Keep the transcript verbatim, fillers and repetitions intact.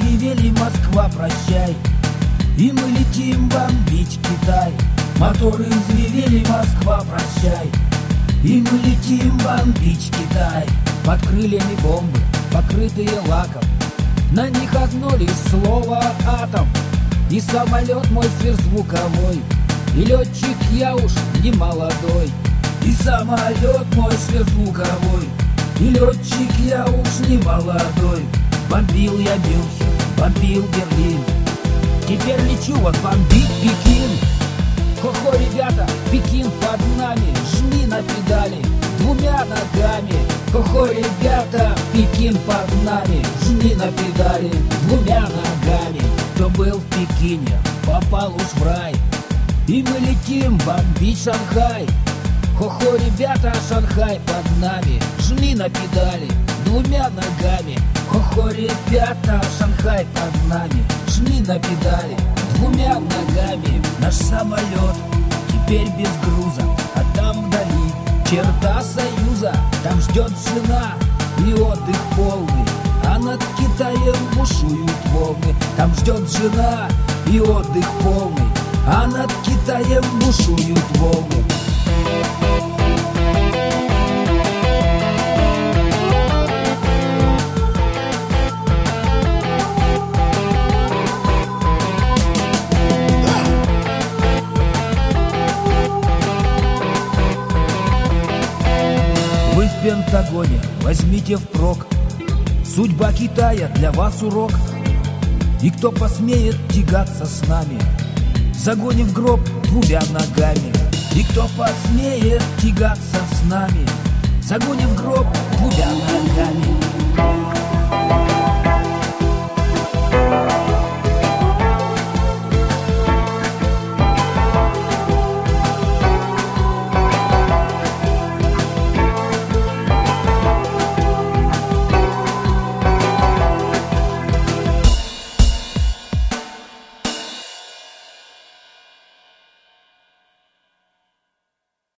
взревели, Москва, прощай, и мы летим бомбить Китай. Моторы взревели, Москва, прощай, и мы летим бомбить Китай. Под крыльями бомбы, покрытые лаком, на них одно лишь слово «атом». И самолет мой сверхзвуковой, и летчик я уж не молодой. И самолет мой сверхзвуковой, и летчик я уж не молодой. Бомбил я Мюнхен, бомбил Берлин, теперь лечу вот бомбить Пекин. Хо-хо, ребята, Пекин под нами, жми на педали двумя ногами. Хо-хо, ребята, Пекин под нами, жми на педали двумя ногами. Кто был в Пекине, попал уж в рай, и мы летим бомбить Шанхай. Хо-хо, ребята, Шанхай под нами, жми на педали двумя ногами. Хо-хо, ребята, Шанхай под нами, жми на педали двумя ногами. Наш самолет теперь без груза, а там вдали черта Союза. Там ждет жена и отдых полный, а над Китаем бушуют волны. Там ждет жена и отдых полный, а над Китаем бушуют волны. Вы в Пентагоне возьмите впрок, судьба Китая для вас урок. И кто посмеет тягаться с нами, загоним в гроб двумя ногами. И кто посмеет тягаться с нами, загоним в гроб